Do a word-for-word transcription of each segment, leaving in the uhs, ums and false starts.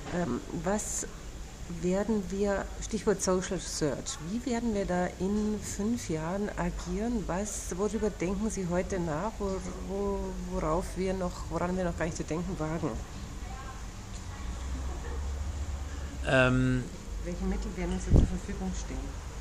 Ähm, was werden wir, Stichwort Social Search, wie werden wir da in fünf Jahren agieren? Was, worüber denken Sie heute nach, wo, wo, worauf wir noch, woran wir noch gar nicht zu denken wagen? Ähm, Welche Mittel werden uns zur Verfügung stehen?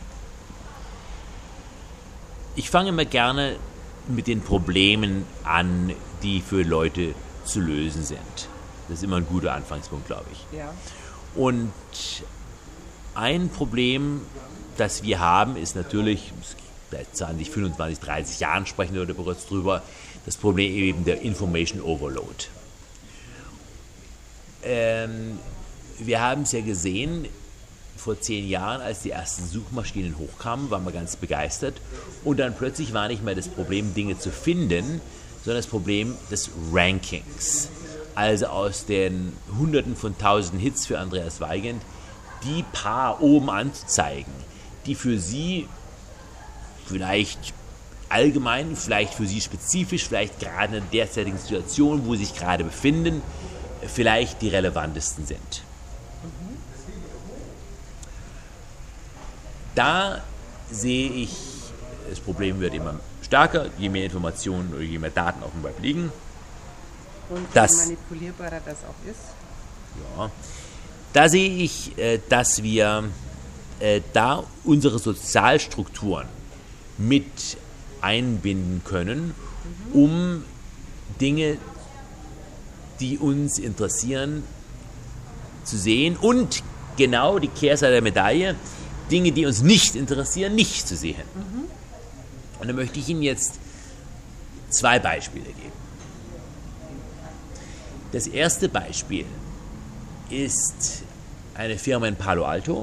ich fange immer gerne mit den Problemen an, die für Leute zu lösen sind. Das ist immer ein guter Anfangspunkt, glaube ich. Ja. Und ein Problem, das wir haben, ist natürlich, seit zwanzig, fünfundzwanzig, dreißig Jahren sprechen wir kurz drüber, das Problem eben der Information Overload. Ähm, wir haben es ja gesehen, vor zehn Jahren, als die ersten Suchmaschinen hochkamen, waren wir ganz begeistert. Und dann plötzlich war nicht mehr das Problem, Dinge zu finden, sondern das Problem des Rankings. Also aus den Hunderten von Tausenden Hits für Andreas Weigand, die paar oben anzuzeigen, die für Sie vielleicht allgemein, vielleicht für Sie spezifisch, vielleicht gerade in der derzeitigen Situation, wo Sie sich gerade befinden, vielleicht die relevantesten sind. Da sehe ich, das Problem wird immer stärker, je mehr Informationen oder je mehr Daten auf dem Web liegen. Und das, wie manipulierbarer das auch ist? Ja, da sehe ich, dass wir da unsere Sozialstrukturen mit einbinden können, mhm. um Dinge, die uns interessieren, zu sehen und genau die Kehrseite der Medaille, Dinge, die uns nicht interessieren, nicht zu sehen. Mhm. Und da möchte ich Ihnen jetzt zwei Beispiele geben. Das erste Beispiel ist eine Firma in Palo Alto,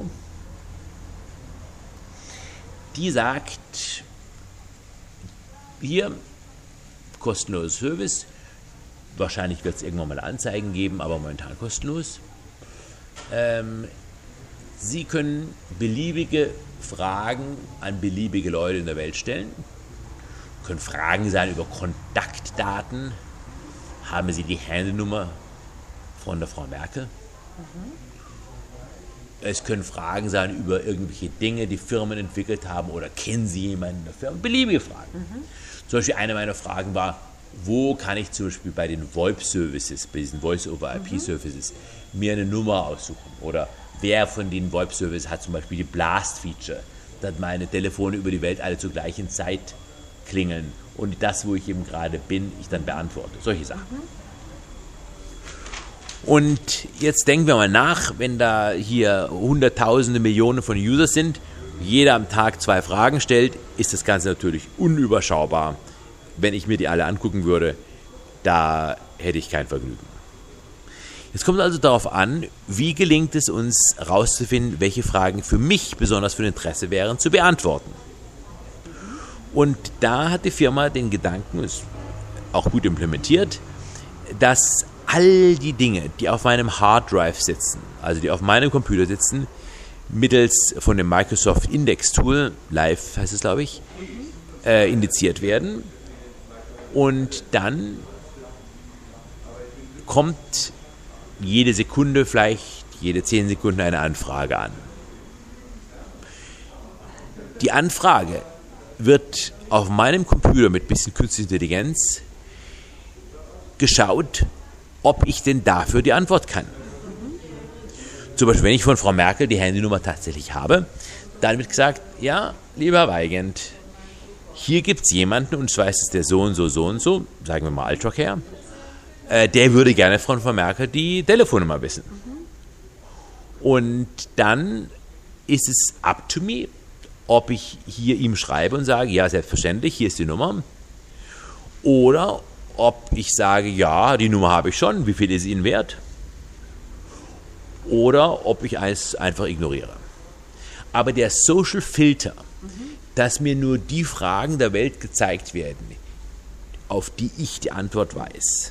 die sagt, hier, kostenloser Service, wahrscheinlich wird es irgendwann mal Anzeigen geben, aber momentan kostenlos. Ähm, Sie können beliebige Fragen an beliebige Leute in der Welt stellen. Können Fragen sein über Kontaktdaten. Haben Sie die Handynummer von der Frau Merkel? Mhm. Es können Fragen sein über irgendwelche Dinge, die Firmen entwickelt haben oder kennen Sie jemanden in der Firma? Beliebige Fragen. Mhm. Zum Beispiel eine meiner Fragen war, wo kann ich zum Beispiel bei den VoIP-Services, bei diesen Voice-over-I P-Services, mhm. mir eine Nummer aussuchen? Oder wer von den VoIP-Services hat zum Beispiel die Blast-Feature, dass meine Telefone über die Welt alle zur gleichen Zeit klingeln und das, wo ich eben gerade bin, ich dann beantworte. Solche Sachen. Mhm. Und jetzt denken wir mal nach, wenn da hier Hunderttausende, Millionen von Users sind, jeder am Tag zwei Fragen stellt, ist das Ganze natürlich unüberschaubar. Wenn ich mir die alle angucken würde, da hätte ich kein Vergnügen. Es kommt also darauf an, wie gelingt es uns herauszufinden, welche Fragen für mich besonders von Interesse wären, zu beantworten. Und da hat die Firma den Gedanken, ist auch gut implementiert, dass all die Dinge, die auf meinem Hard Drive sitzen, also die auf meinem Computer sitzen, mittels von dem Microsoft Index Tool, Live heißt es glaube ich, äh, indiziert werden. Und dann kommt jede Sekunde, vielleicht jede zehn Sekunden eine Anfrage an. Die Anfrage wird auf meinem Computer mit ein bisschen künstlicher Intelligenz geschaut, ob ich denn dafür die Antwort kann. Zum Beispiel, wenn ich von Frau Merkel die Handynummer tatsächlich habe, dann wird gesagt, ja, lieber Herr Weigand, hier gibt es jemanden, und zwar ist es der so und so, so und so, sagen wir mal Altverkehr, äh, der würde gerne von Frau Merkel die Telefonnummer wissen. Mhm. Und dann ist es up to me, ob ich hier ihm schreibe und sage, ja, selbstverständlich, hier ist die Nummer. Oder ob ich sage, ja, die Nummer habe ich schon, wie viel ist Ihnen wert? Oder ob ich es einfach ignoriere. Aber der Social Filter, mhm. dass mir nur die Fragen der Welt gezeigt werden, auf die ich die Antwort weiß.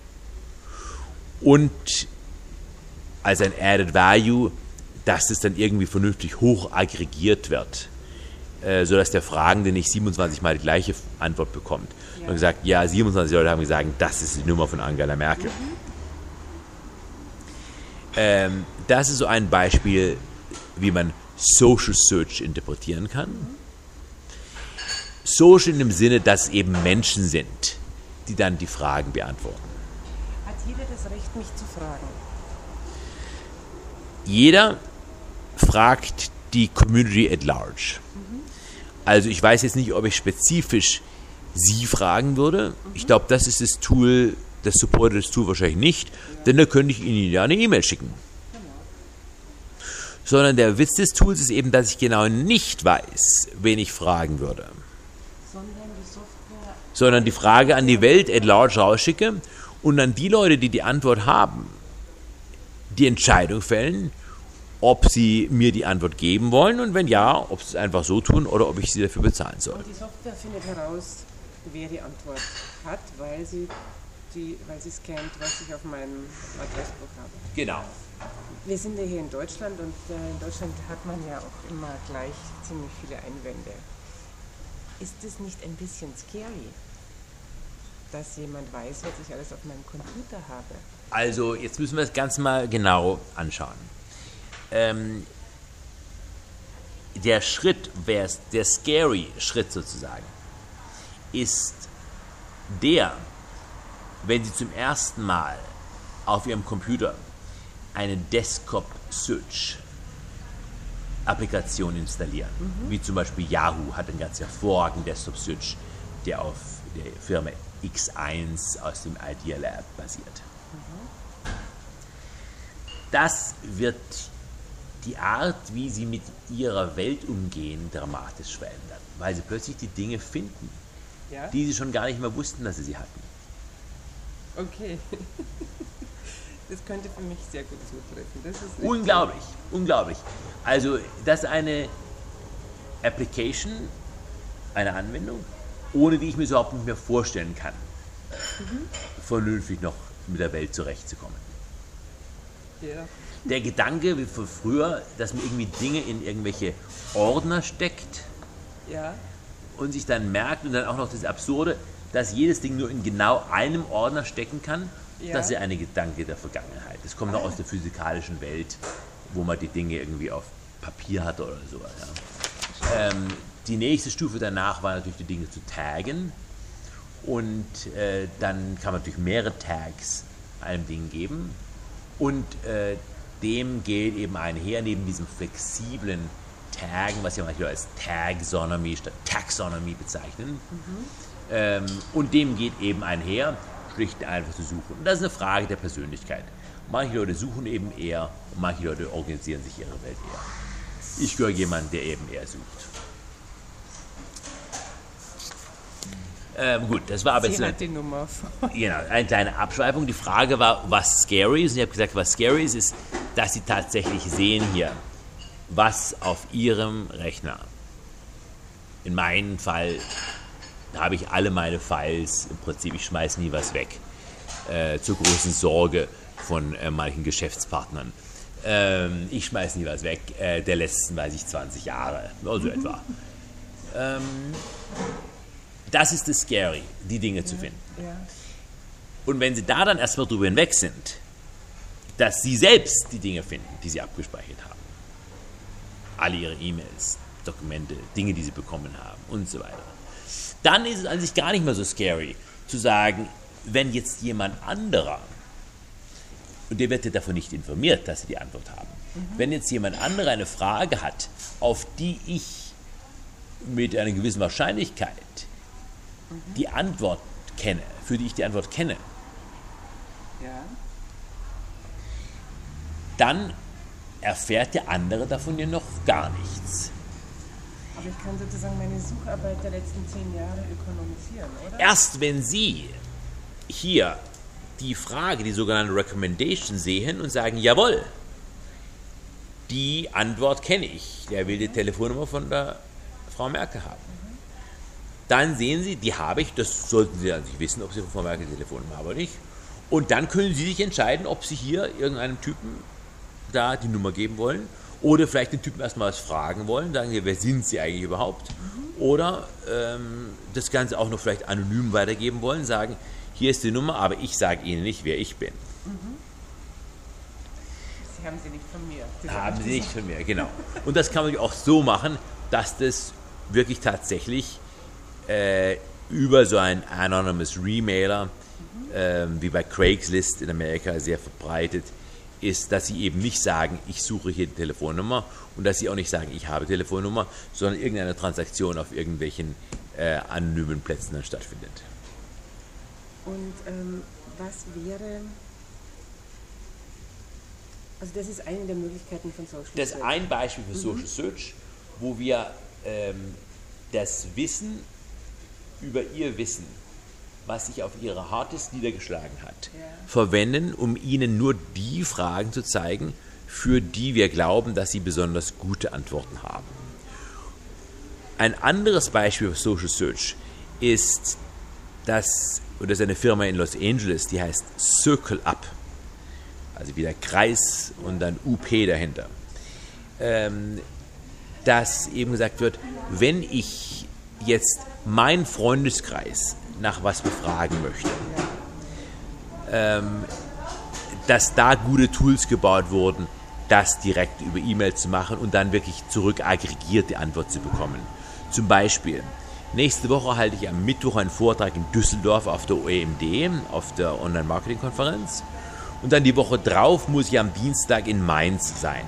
Und als ein Added Value, dass es dann irgendwie vernünftig hoch aggregiert wird, äh, sodass der Fragende nicht siebenundzwanzig Mal die gleiche Antwort bekommt. Ja. Und gesagt, ja, siebenundzwanzig Leute haben gesagt, das ist die Nummer von Angela Merkel. Mhm. Ähm, das ist so ein Beispiel, wie man Social Search interpretieren kann. Social in dem Sinne, dass eben Menschen sind, die dann die Fragen beantworten. Hat jeder das Recht, mich zu fragen? Jeder fragt die Community at large. Mhm. Also ich weiß jetzt nicht, ob ich spezifisch Sie fragen würde. Mhm. Ich glaube, das ist das Tool, das supportet das Tool wahrscheinlich nicht, ja. Denn da könnte ich Ihnen ja eine E-Mail schicken. Genau. Sondern der Witz des Tools ist eben, dass ich genau nicht weiß, wen ich fragen würde. Sondern die Software... Sondern die Frage an die Welt at large rausschicke und dann die Leute, die die Antwort haben, die Entscheidung fällen, ob sie mir die Antwort geben wollen und wenn ja, ob sie es einfach so tun oder ob ich sie dafür bezahlen soll. Und die Software findet heraus, wer die Antwort hat, weil sie, die, weil sie scannt, was ich auf meinem Adressbuch habe. Genau. Wir sind ja hier in Deutschland und äh, in Deutschland hat man ja auch immer gleich ziemlich viele Einwände. Ist es nicht ein bisschen scary, dass jemand weiß, was ich alles auf meinem Computer habe? Also, jetzt müssen wir das Ganze mal genau anschauen. Ähm, der Schritt, der scary Schritt sozusagen, ist der, wenn Sie zum ersten Mal auf Ihrem Computer eine Desktop-Search-Applikation installieren, mhm. wie zum Beispiel Yahoo hat einen ganz hervorragenden Desktop-Search, der auf der Firma X eins aus dem Idea Lab basiert. Das wird die Art, wie sie mit ihrer Welt umgehen, dramatisch verändern, weil sie plötzlich die Dinge finden, ja? die sie schon gar nicht mehr wussten, dass sie sie hatten. Okay. Das könnte für mich sehr gut zutreffen. Das ist unglaublich, so. unglaublich. Also, das ist eine Application, eine Anwendung, ohne die ich mir das überhaupt nicht mehr vorstellen kann, mhm. vernünftig noch mit der Welt zurechtzukommen. Ja. Der Gedanke wie von früher, dass man irgendwie Dinge in irgendwelche Ordner steckt ja. und sich dann merkt und dann auch noch das Absurde, dass jedes Ding nur in genau einem Ordner stecken kann, ja. das ist ja eine Gedanke der Vergangenheit. Das kommt noch aus der physikalischen Welt, wo man die Dinge irgendwie auf Papier hatte oder so. Ja. Ähm, die nächste Stufe danach war natürlich die Dinge zu taggen und äh, dann kann man natürlich mehrere Tags einem Ding geben. Und äh, dem geht eben einher, neben diesem flexiblen Taggen, was ja manchmal als Taxonomy statt Taxonomy bezeichnen, mhm. ähm, und dem geht eben einher, schlicht und einfach zu suchen. Und das ist eine Frage der Persönlichkeit. Manche Leute suchen eben eher und manche Leute organisieren sich ihre Welt eher. Ich gehöre jemand, der eben eher sucht. Ähm, gut, das war aber jetzt eine, die Nummer. Genau, eine kleine Abschweifung. Die Frage war, was scary ist. Und ich habe gesagt, was scary ist, ist, dass Sie tatsächlich sehen hier, was auf Ihrem Rechner. In meinem Fall habe ich alle meine Files, im Prinzip, ich schmeiße nie was weg. Äh, zur großen Sorge von äh, manchen Geschäftspartnern. Ähm, ich schmeiße nie was weg, äh, der letzten, weiß ich, zwanzig Jahre, also mhm. etwa. Ähm, Das ist das Scary, die Dinge ja, zu finden. Ja. Und wenn Sie da dann erstmal drüber hinweg sind, dass Sie selbst die Dinge finden, die Sie abgespeichert haben, alle Ihre E-Mails, Dokumente, Dinge, die Sie bekommen haben und so weiter, dann ist es an sich gar nicht mehr so scary, zu sagen, wenn jetzt jemand anderer, und der wird ja davon nicht informiert, dass Sie die Antwort haben, mhm. wenn jetzt jemand anderer eine Frage hat, auf die ich mit einer gewissen Wahrscheinlichkeit die Antwort kenne, für die ich die Antwort kenne, ja. dann erfährt der andere davon ja noch gar nichts. Aber ich kann sozusagen meine Sucharbeit der letzten zehn Jahre ökonomisieren, oder? Erst wenn Sie hier die Frage, die sogenannte Recommendation sehen und sagen, jawohl, die Antwort kenne ich, der will die Telefonnummer von der Frau Merkel haben. Dann sehen Sie, die habe ich, das sollten Sie an sich wissen, ob Sie von Frau Merkel die Telefonnummer haben oder nicht. Und dann können Sie sich entscheiden, ob Sie hier irgendeinem Typen da die Nummer geben wollen oder vielleicht den Typen erstmal was fragen wollen, sagen Sie, wer sind Sie eigentlich überhaupt? Mhm. Oder ähm, das Ganze auch noch vielleicht anonym weitergeben wollen, sagen, hier ist die Nummer, aber ich sage Ihnen nicht, wer ich bin. Mhm. haben Sie nicht von mir. Sie haben Sie nicht von mir, genau. Und das kann man auch so machen, dass das wirklich tatsächlich äh, über so einen Anonymous Remailer, mhm. äh, wie bei Craigslist in Amerika sehr verbreitet ist, dass Sie eben nicht sagen, ich suche hier die Telefonnummer und dass Sie auch nicht sagen, ich habe Telefonnummer, sondern irgendeine Transaktion auf irgendwelchen äh, anonymen Plätzen dann stattfindet. Und ähm, was wäre, also das ist eine der Möglichkeiten von Social Search. Das ist ein Beispiel für Social mhm. Search, wo wir ähm, das Wissen über Ihr Wissen, was sich auf Ihrer Harddisk niedergeschlagen hat, ja. verwenden, um Ihnen nur die Fragen zu zeigen, für die wir glauben, dass Sie besonders gute Antworten haben. Ein anderes Beispiel für Social Search ist, dass, und das ist eine Firma in Los Angeles, die heißt Circle Up, also wieder Kreis und dann U P dahinter, ähm, dass eben gesagt wird, wenn ich jetzt meinen Freundeskreis nach was befragen möchte, ähm, dass da gute Tools gebaut wurden, das direkt über E-Mail zu machen und dann wirklich zurück aggregierte Antwort zu bekommen. Zum Beispiel, nächste Woche halte ich am Mittwoch einen Vortrag in Düsseldorf auf der O E M D, auf der Online-Marketing-Konferenz. Und dann die Woche drauf muss ich am Dienstag in Mainz sein.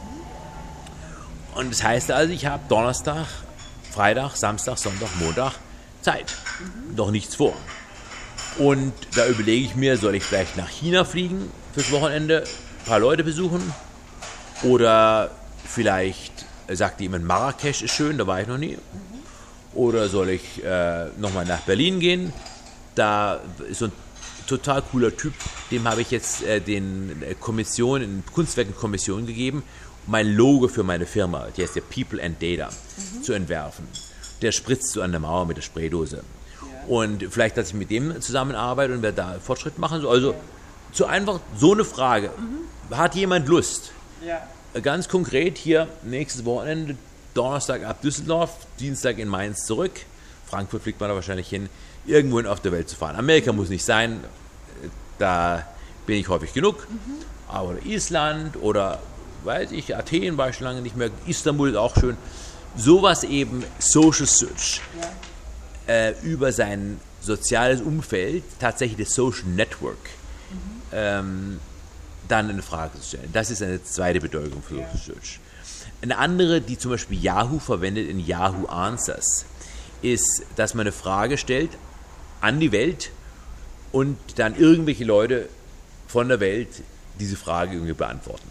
Und das heißt also, ich habe Donnerstag, Freitag, Samstag, Sonntag, Montag Zeit. Mhm. Noch nichts vor. Und da überlege ich mir, soll ich vielleicht nach China fliegen fürs Wochenende, ein paar Leute besuchen? Oder vielleicht sagt jemand, Marrakesch ist schön, da war ich noch nie. Mhm. Oder soll ich äh, nochmal nach Berlin gehen? Da ist so ein total cooler Typ, dem habe ich jetzt äh, den Kommission, in Kunstwerkenkommission gegeben, um ein Logo für meine Firma, die heißt ja People and Data, mhm. zu entwerfen. Der spritzt so an der Mauer mit der Spraydose. Ja. Und vielleicht, dass ich mit dem zusammenarbeite und wir da Fortschritt machen. Also so einfach so eine Frage. Mhm. Hat jemand Lust? Ja. Ganz konkret hier nächstes Wochenende, Donnerstag ab Düsseldorf, Dienstag in Mainz zurück. Frankfurt fliegt man da wahrscheinlich hin, irgendwohin auf der Welt zu fahren. Amerika muss nicht sein, da bin ich häufig genug. Mhm. Aber Island oder, weiß ich, Athen war ich schon lange nicht mehr, Istanbul ist auch schön. Sowas eben, Social Search, ja. äh, über sein soziales Umfeld, tatsächlich das Social Network, mhm. ähm, dann eine Frage zu stellen. Das ist eine zweite Bedeutung für Social ja. Search. Eine andere, die zum Beispiel Yahoo verwendet in Yahoo Answers, ist, dass man eine Frage stellt an die Welt und dann irgendwelche Leute von der Welt diese Frage irgendwie beantworten.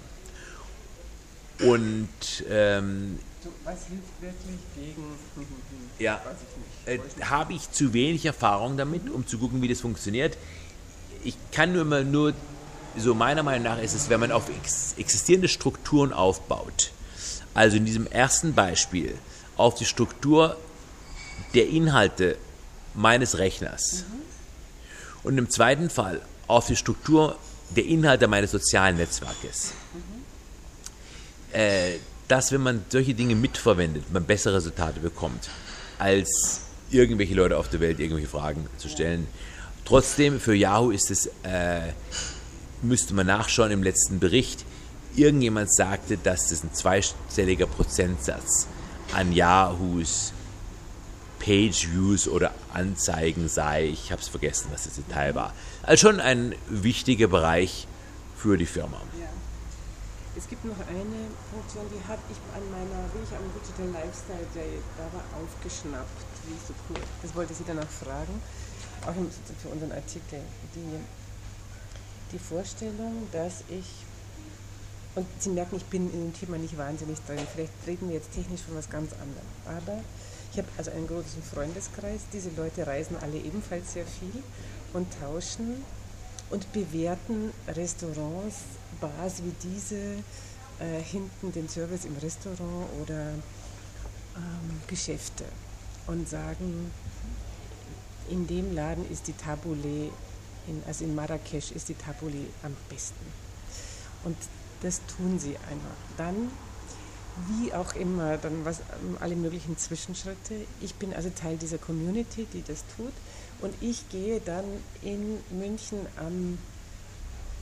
Und ähm, was hilft wirklich gegen... Ja, äh, habe ich zu wenig Erfahrung damit, um zu gucken, wie das funktioniert. Ich kann nur immer nur, so meiner Meinung nach ist es, wenn man auf ex- existierende Strukturen aufbaut, also in diesem ersten Beispiel auf die Struktur der Inhalte meines Rechners mhm. und im zweiten Fall auf die Struktur der Inhalte meines sozialen Netzwerkes, mhm. äh, dass, wenn man solche Dinge mitverwendet, man bessere Resultate bekommt, als irgendwelche Leute auf der Welt irgendwelche Fragen zu stellen. Trotzdem, für Yahoo ist es, äh, müsste man nachschauen im letzten Bericht, irgendjemand sagte, dass das ein zweistelliger Prozentsatz an Yahoos Page-Views oder Anzeigen sei. Ich habe es vergessen, was das Detail war. Also schon ein wichtiger Bereich für die Firma. Ja. Es gibt noch eine Funktion, die habe ich an meiner, wie ich am Digital Lifestyle Day, da war aufgeschnappt, wie so cool. Das wollte sie danach fragen, auch für unseren Artikel. Die, die Vorstellung, dass ich, und Sie merken, ich bin in dem Thema nicht wahnsinnig drin, vielleicht reden wir jetzt technisch von was ganz anderem, aber ich habe also einen großen Freundeskreis, diese Leute reisen alle ebenfalls sehr viel und tauschen und bewerten Restaurants, Bars wie diese, äh, hinten den Service im Restaurant oder ähm, Geschäfte und sagen, in dem Laden ist die Tabbouleh, in, also in Marrakesch ist die Tabbouleh am besten. Und das tun sie einfach. Dann, wie auch immer, dann was, alle möglichen Zwischenschritte. Ich bin also Teil dieser Community, die das tut. Und ich gehe dann in München am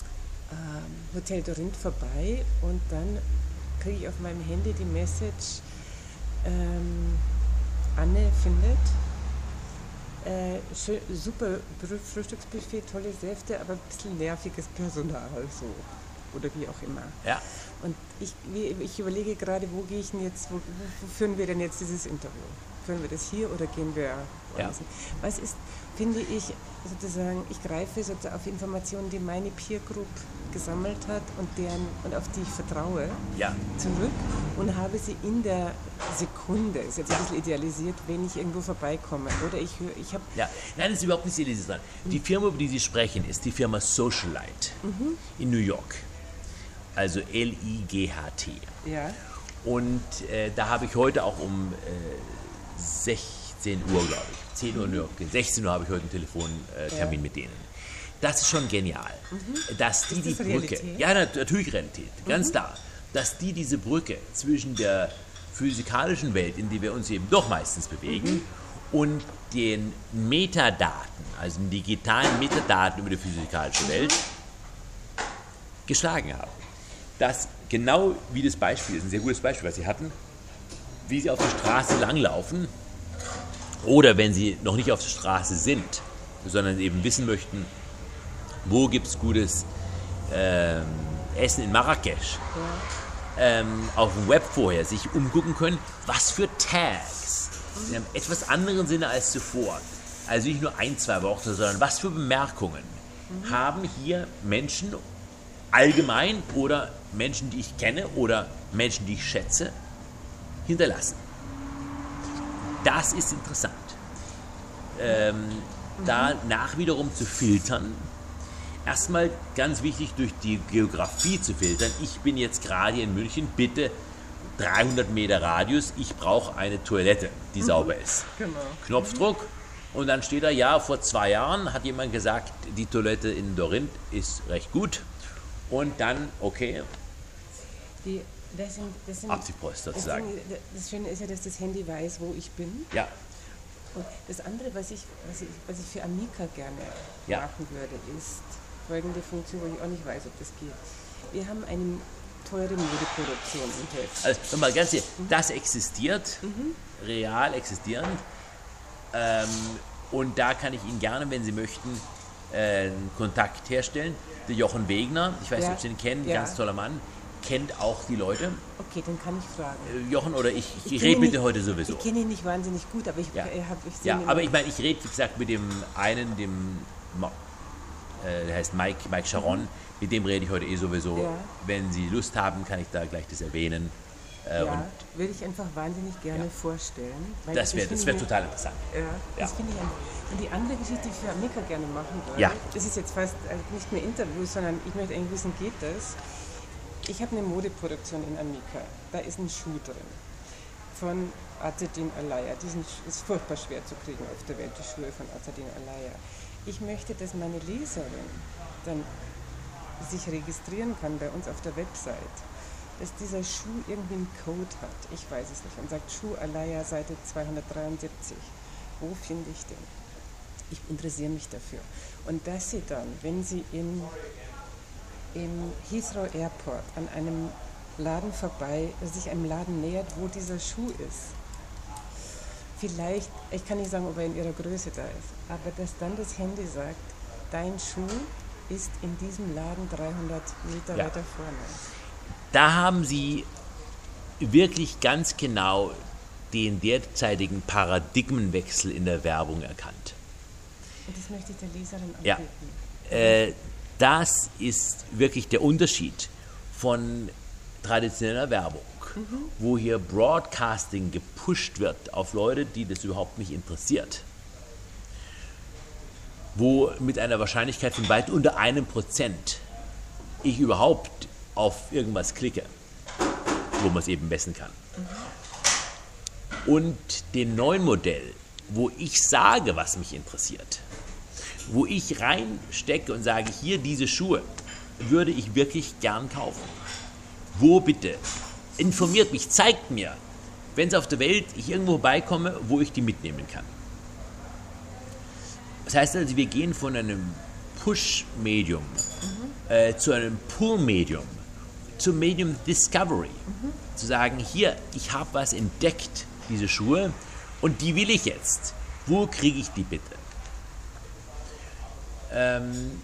ähm, Hotel Dorinth vorbei und dann kriege ich auf meinem Handy die Message, ähm, Anne findet äh, schön, super Frühstücksbuffet, tolle Säfte, aber ein bisschen nerviges Personal so. Oder wie auch immer. Ja. Und ich, ich überlege gerade, wo gehe ich denn jetzt, wo, wo führen wir denn jetzt dieses Interview? Führen wir das hier oder gehen wir woanders hin? Was ist, finde ich, sozusagen, ich greife sozusagen auf Informationen, die meine Peer Group gesammelt hat und, deren, und auf die ich vertraue, ja. zurück und habe sie in der Sekunde, ist jetzt ein bisschen idealisiert, wenn ich irgendwo vorbeikomme. Oder ich höre, ich habe... Ja, nein, das ist überhaupt nicht idealisiert. Die Firma, über die Sie sprechen, ist die Firma Socialite mhm. in New York. Also L I G H T. Ja. Und äh, da habe ich heute auch um äh, sechzehn Uhr, glaube ich, zehn Uhr New York, sechzehn Uhr habe ich heute einen Telefontermin äh, ja. mit denen. Das ist schon genial, mhm. dass die ist das die Brücke, Realität? ja natürlich Realität, ganz mhm. klar, dass die diese Brücke zwischen der physikalischen Welt, in die wir uns eben doch meistens bewegen, mhm. und den Metadaten, also den digitalen Metadaten über die physikalische mhm. Welt, geschlagen haben. Das genau wie das Beispiel, ist ein sehr gutes Beispiel, was Sie hatten, wie Sie auf der Straße langlaufen oder wenn Sie noch nicht auf der Straße sind, sondern eben wissen möchten, wo gibt es gutes ähm, Essen in Marrakesch, ja. ähm, auf dem Web vorher sich umgucken können, was für Tags, mhm. in einem etwas anderen Sinne als zuvor, also nicht nur ein, zwei Worte, sondern was für Bemerkungen mhm. haben hier Menschen allgemein oder Menschen, die ich kenne oder Menschen, die ich schätze, hinterlassen. Das ist interessant. Ähm, mhm. Danach wiederum zu filtern. Erstmal ganz wichtig, durch die Geografie zu filtern. Ich bin jetzt gerade in München, bitte dreihundert Meter Radius, ich brauche eine Toilette, die mhm. sauber ist. Genau. Knopfdruck mhm. und dann steht da, ja, vor zwei Jahren hat jemand gesagt, die Toilette in Dorinth ist recht gut. Und dann, okay, die, das sind, das sind, Abziehpost sozusagen. Das, sind, das Schöne ist ja, dass das Handy weiß, wo ich bin. Ja. Und das andere, was ich, was ich, was ich für Amica gerne ja. machen würde, ist folgende Funktion, wo ich auch nicht weiß, ob das geht. Wir haben eine teure Modeproduktion im Heft. Also nochmal ganz ehrlich, mhm. das existiert, mhm. real existierend. Ähm, und da kann ich Ihnen gerne, wenn Sie möchten, äh, einen Kontakt herstellen. Der Jochen Wegner, ich weiß nicht, ja. ob Sie ihn kennen, ja. ganz toller Mann, kennt auch die Leute. Okay, dann kann ich fragen. Äh, Jochen oder ich, ich, ich rede mit dir heute sowieso. Ich kenne ihn nicht wahnsinnig gut, aber ich, ja. äh, habe... Ich ja, aber ich meine, ich rede, wie gesagt, mit dem einen, dem, äh, der heißt Mike, Mike Charon, mhm. mit dem rede ich heute eh sowieso. Ja. Wenn Sie Lust haben, kann ich da gleich das erwähnen. Äh, ja, und würde ich einfach wahnsinnig gerne ja. vorstellen. Weil das wäre wär total interessant. Ja, das ja. finde ich einfach. Und die andere Geschichte, die ich für Amica gerne machen würde, ja. das ist jetzt fast also nicht mehr Interviews, sondern ich möchte eigentlich wissen, geht das? Ich habe eine Modeproduktion in Amica, da ist ein Schuh drin von Azzedine Alaïa. Die sind, ist furchtbar schwer zu kriegen auf der Welt, die Schuhe von Azzedine Alaïa. Ich möchte, dass meine Leserin dann sich registrieren kann bei uns auf der Website, dass dieser Schuh irgendwie einen Code hat, ich weiß es nicht, und sagt Schuh Alaïa Seite zweihundertdreiundsiebzig. Wo finde ich den? Ich interessiere mich dafür. Und dass sie dann, wenn sie in, im Heathrow Airport an einem Laden vorbei, sich einem Laden nähert, wo dieser Schuh ist, vielleicht, ich kann nicht sagen, ob er in ihrer Größe da ist, aber dass dann das Handy sagt, dein Schuh ist in diesem Laden dreihundert Meter ja. weiter vorne. Da haben Sie wirklich ganz genau den derzeitigen Paradigmenwechsel in der Werbung erkannt. Und das möchte ich der Leserin anbieten. Ja. Äh, das ist wirklich der Unterschied von traditioneller Werbung, mhm. wo hier Broadcasting gepusht wird auf Leute, die das überhaupt nicht interessiert. Wo mit einer Wahrscheinlichkeit von weit unter einem Prozent ich überhaupt auf irgendwas klicke, wo man es eben messen kann. Mhm. Und dem neuen Modell, wo ich sage, was mich interessiert, wo ich reinstecke und sage, hier diese Schuhe würde ich wirklich gern kaufen. Wo bitte? Informiert mich, zeigt mir, wenn es auf der Welt ich irgendwo vorbeikomme, wo ich die mitnehmen kann. Das heißt also, wir gehen von einem Push-Medium mhm. äh, zu einem Pull-Medium, zum Medium Discovery. Mhm. Zu sagen, hier, ich habe was entdeckt, diese Schuhe, und die will ich jetzt. Wo kriege ich die bitte? Ähm,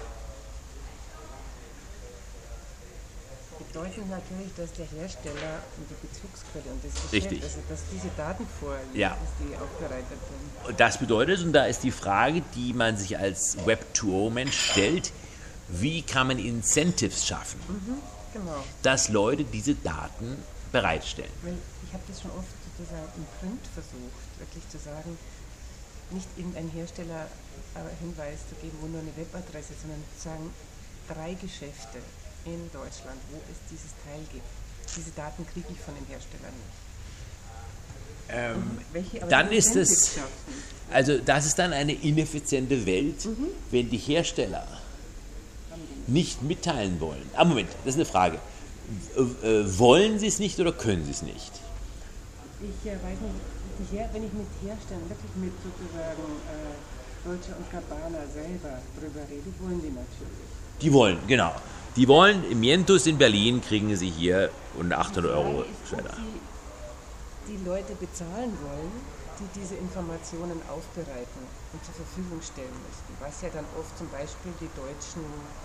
Bedeuten natürlich, dass der Hersteller und die Bezugsquelle und das Geschäft, Richtig. also dass diese Daten vorliegen, ja. dass die aufbereitet sind. Und das bedeutet, und da ist die Frage, die man sich als Web zwei Punkt null-Mensch stellt, wie kann man Incentives schaffen, mhm, genau. dass Leute diese Daten bereitstellen. Weil ich habe das schon oft sozusagen im Print versucht, wirklich zu sagen, nicht irgendein Hersteller einen Hinweis zu geben, wo nur eine Webadresse, sondern zu sagen, drei Geschäfte in Deutschland, wo es dieses Teil gibt. Diese Daten kriege ich von den Herstellern nicht. Ähm, welche, dann ist es, also das ist dann eine ineffiziente Welt, mhm. wenn die Hersteller nicht mitteilen wollen. Ah, Moment, das ist eine Frage. Äh, wollen sie es nicht oder können sie es nicht? Ich äh, weiß nicht, die Her- wenn ich mit Herstellern, wirklich mit sozusagen äh, Dolce und Gabbana selber drüber rede, wollen die natürlich. Die wollen, genau. Die wollen, im Mientus in Berlin kriegen sie hier und achthundert Euro. Ist, ob sie die Leute bezahlen wollen, die diese Informationen aufbereiten und zur Verfügung stellen müssen. Was ja dann oft zum Beispiel die deutschen,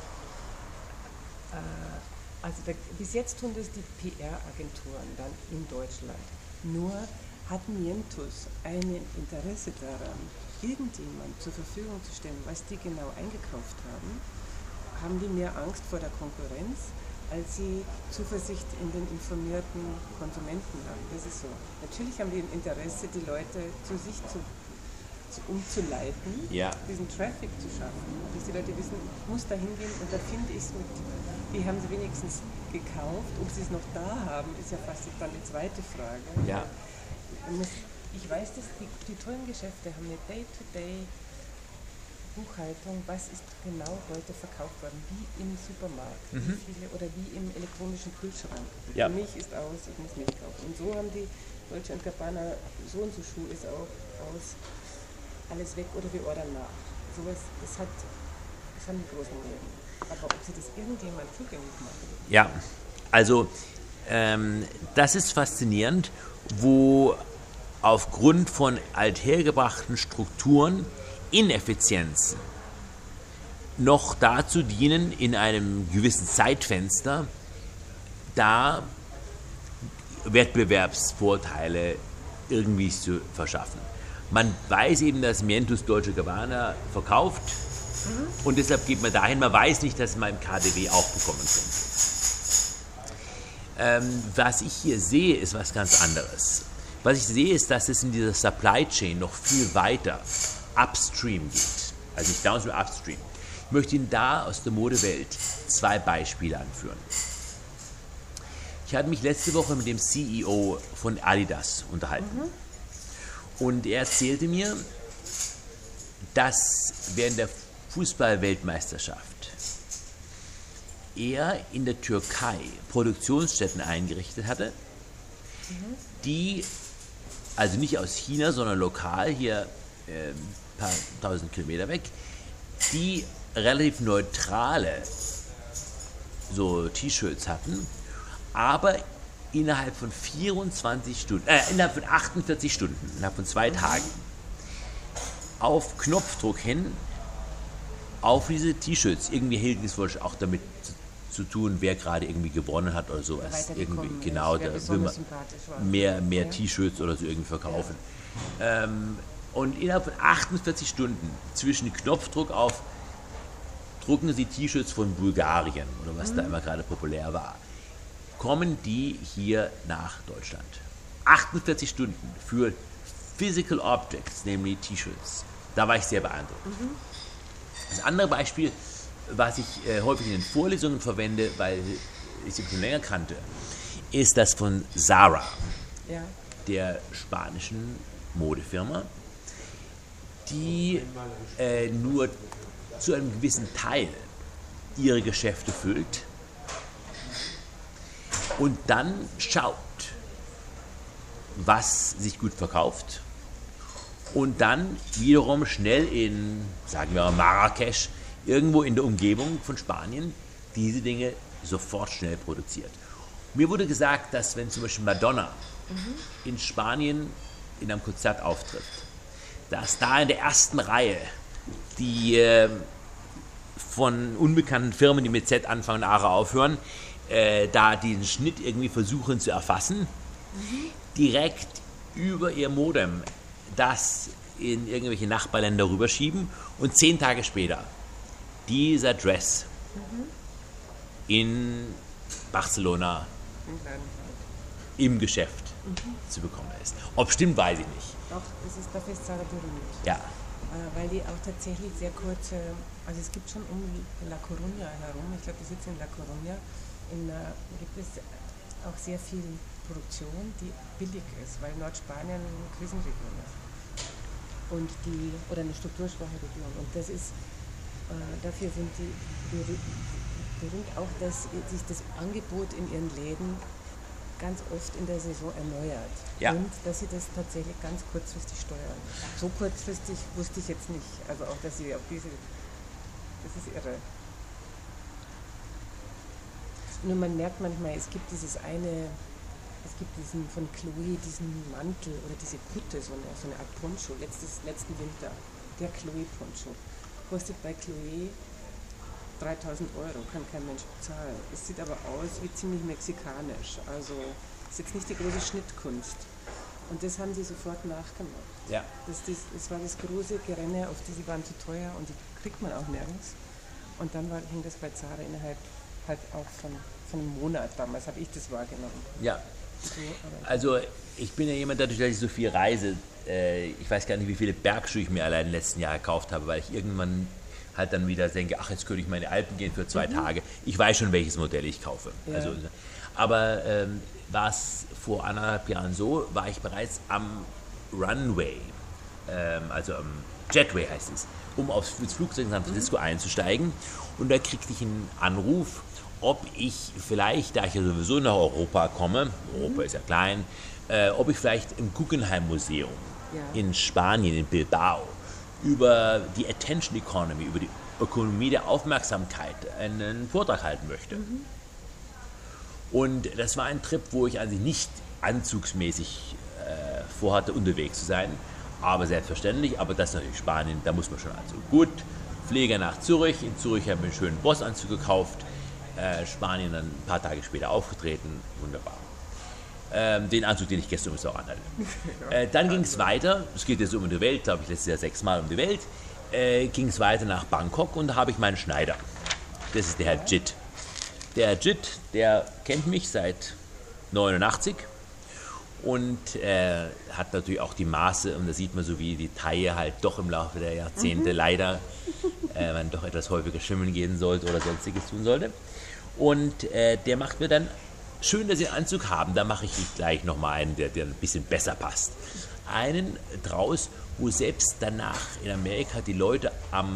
äh, also da, bis jetzt tun das die P R-Agenturen dann in Deutschland. Nur hat Mientus ein Interesse daran, irgendjemand zur Verfügung zu stellen, was die genau eingekauft haben, haben die mehr Angst vor der Konkurrenz, als sie Zuversicht in den informierten Konsumenten haben. Das ist so. Natürlich haben die ein Interesse, die Leute zu sich zu, zu umzuleiten, ja. diesen Traffic zu schaffen, dass die Leute wissen, ich muss da hingehen und da finde ich es mit, die haben sie wenigstens gekauft, ob sie es noch da haben, ist ja fast dann die zweite Frage. Ja. Ich weiß, dass die, die tollen Geschäfte haben eine Day-to-Day Buchhaltung, was ist genau heute verkauft worden, wie im Supermarkt, mhm. wie viele, oder wie im elektronischen Kühlschrank. Ja. Die Milch ist aus, ich muss Milch kaufen. Und so haben die Dolce und Gabbana, so und so Schuh ist auch aus, alles weg oder wir ordern nach. Sowas, das hat, das haben die großen Läden. Aber ob sie das irgendjemand zugänglich machen? Ja, also ähm, das ist faszinierend, wo aufgrund von althergebrachten Strukturen Ineffizienzen noch dazu dienen, in einem gewissen Zeitfenster da Wettbewerbsvorteile irgendwie zu verschaffen. Man weiß eben, dass Mientus Dolce Gabbana verkauft mhm. und deshalb geht man dahin. Man weiß nicht, dass man im K D W auch bekommen könnte. Ähm, was ich hier sehe, ist was ganz anderes. Was ich sehe, ist, dass es in dieser Supply Chain noch viel weiter upstream geht. Also nicht downstream, upstream. Ich möchte Ihnen da aus der Modewelt zwei Beispiele anführen. Ich hatte mich letzte Woche mit dem C E O von Adidas unterhalten. Mhm. Und er erzählte mir, dass während der Fußball-Weltmeisterschaft er in der Türkei Produktionsstätten eingerichtet hatte, mhm. die, also nicht aus China, sondern lokal hier ein paar tausend Kilometer weg, die relativ neutrale so T-Shirts hatten, aber innerhalb von vierundzwanzig Stunden, äh, innerhalb von achtundvierzig Stunden, innerhalb von zwei Tagen, auf Knopfdruck hin auf diese T-Shirts, irgendwie hielt es wohl auch damit zu, zu tun, wer gerade irgendwie gewonnen hat oder sowas. Irgendwie, genau, da will man mehr, mehr T-Shirts oder so irgendwie verkaufen. Ja. Ähm, Und innerhalb von achtundvierzig Stunden zwischen Knopfdruck auf drucken Sie T-Shirts von Bulgarien oder was mhm. da immer gerade populär war, kommen die hier nach Deutschland. achtundvierzig Stunden für Physical Objects, nämlich T-Shirts. Da war ich sehr beeindruckt. Mhm. Das andere Beispiel, was ich äh, häufig in den Vorlesungen verwende, weil ich sie schon länger kannte, ist das von Zara, ja. der spanischen Modefirma, die äh, nur zu einem gewissen Teil ihre Geschäfte füllt und dann schaut, was sich gut verkauft und dann wiederum schnell in, sagen wir mal, Marrakesch, irgendwo in der Umgebung von Spanien, diese Dinge sofort schnell produziert. Mir wurde gesagt, dass wenn zum Beispiel Madonna mhm. in Spanien in einem Konzert auftritt, dass da in der ersten Reihe die äh, von unbekannten Firmen, die mit Z anfangen, Ara aufhören, äh, da diesen Schnitt irgendwie versuchen zu erfassen, mhm. direkt über ihr Modem das in irgendwelche Nachbarländer rüberschieben und zehn Tage später dieser Dress mhm. in Barcelona im Geschäft mhm. zu bekommen ist. Ob stimmt, weiß ich nicht. Doch, das ist, dafür ist Zara berühmt. Ja. Äh, weil die auch tatsächlich sehr kurze, also es gibt schon um La Coruña herum, ich glaube, die sitzen in La Coruña, in, äh, gibt es auch sehr viel Produktion, die billig ist, weil Nordspanien eine Krisenregion ist. Und die, oder eine strukturschwache Region. Und das ist, äh, dafür sind die berühmt auch, dass sich das Angebot in ihren Läden ganz oft in der Saison erneuert. Ja. Und dass sie das tatsächlich ganz kurzfristig steuern. So kurzfristig wusste ich jetzt nicht. Also auch, dass sie auf diese, das ist irre. Nur man merkt manchmal, es gibt dieses eine, es gibt diesen von Chloe, diesen Mantel oder diese Kutte, so eine, so eine Art Poncho, letztes, letzten Winter, der Chloe-Poncho. Kostet bei Chloe dreitausend Euro, kann kein Mensch bezahlen. Es sieht aber aus wie ziemlich mexikanisch, also ist jetzt nicht die große Schnittkunst. Und das haben sie sofort nachgemacht. Ja. Das, das, das war das große Gerenne, auf die sie waren zu teuer und die kriegt man auch nirgends. Und dann war, hing das bei Zara innerhalb halt auch von, von einem Monat, damals habe ich das wahrgenommen. Ja. So, also ich bin ja jemand, dadurch, dass ich so viel reise, äh, ich weiß gar nicht, wie viele Bergschuhe ich mir allein im letzten Jahr gekauft habe, weil ich irgendwann halt dann wieder denke, ach, jetzt könnte ich mal in die Alpen gehen für zwei mhm. Tage. Ich weiß schon, welches Modell ich kaufe. Ja. Also, aber ähm, war es vor anderthalb Jahren so, war ich bereits am Runway, ähm, also am Jetway heißt es, um aufs Flugzeug in San Francisco mhm. einzusteigen. Und da kriegte ich einen Anruf, ob ich vielleicht, da ich ja sowieso nach Europa komme, Europa mhm. ist ja klein, äh, ob ich vielleicht im Guggenheim-Museum ja. in Spanien, in Bilbao, über die Attention Economy, über die Ökonomie der Aufmerksamkeit einen Vortrag halten möchte. Mhm. Und das war ein Trip, wo ich also nicht anzugsmäßig äh, vorhatte, unterwegs zu sein, aber selbstverständlich, aber das ist natürlich Spanien, da muss man schon Anzug. Gut, Flieger nach Zürich, in Zürich haben wir einen schönen Bossanzug gekauft, äh, Spanien dann ein paar Tage später aufgetreten, wunderbar. Ähm, den Anzug, den ich gestern übrigens auch anhatte. Äh, dann ging es weiter, es geht jetzt um die Welt, glaube ich, letztes Jahr sechsmal um die Welt, äh, ging es weiter nach Bangkok und da habe ich meinen Schneider. Das ist der Herr Jit. Der Herr Jit, der kennt mich seit neunundachtzig und äh, hat natürlich auch die Maße, und da sieht man so, wie die Taille halt doch im Laufe der Jahrzehnte mhm. leider, äh, man doch etwas häufiger schwimmen gehen sollte oder sonstiges tun sollte. Und äh, der macht mir dann, schön, dass Sie einen Anzug haben, da mache ich gleich nochmal einen, der, der ein bisschen besser passt. Einen draus, wo selbst danach in Amerika die Leute am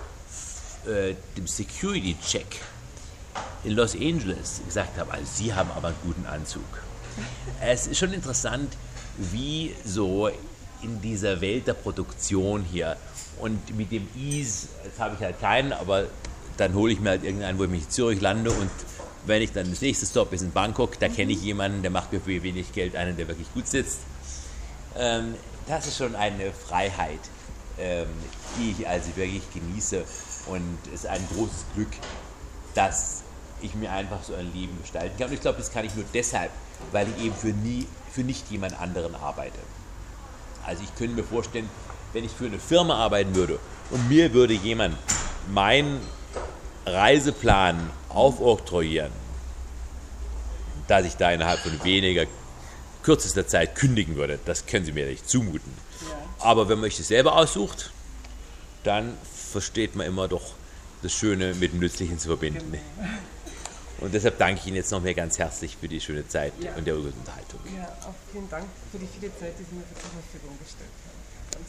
äh, dem Security-Check in Los Angeles gesagt haben, also Sie haben aber einen guten Anzug. Es ist schon interessant, wie so in dieser Welt der Produktion hier und mit dem Ease, jetzt habe ich halt keinen, aber dann hole ich mir halt irgendeinen, wo ich mich in Zürich lande und wenn ich dann das nächste Stop ist in Bangkok, da kenne ich jemanden, der macht mir für wenig Geld einen, der wirklich gut sitzt. Ähm, das ist schon eine Freiheit, ähm, die ich also wirklich genieße und es ist ein großes Glück, dass ich mir einfach so ein Leben gestalten kann. Und ich glaube, das kann ich nur deshalb, weil ich eben für, nie, für nicht jemand anderen arbeite. Also ich könnte mir vorstellen, wenn ich für eine Firma arbeiten würde und mir würde jemand meinen Reiseplan aufoktroyieren, dass ich da innerhalb von weniger, kürzester Zeit kündigen würde. Das können Sie mir nicht zumuten. Ja. Aber wenn man sich das selber aussucht, dann versteht man immer doch das Schöne mit dem Nützlichen zu verbinden. Genau. Und deshalb danke ich Ihnen jetzt noch mehr ganz herzlich für die schöne Zeit ja. und der Unterhaltung. Ja, auch vielen Dank für die viele Zeit, die Sie mir zur Verfügung gestellt haben.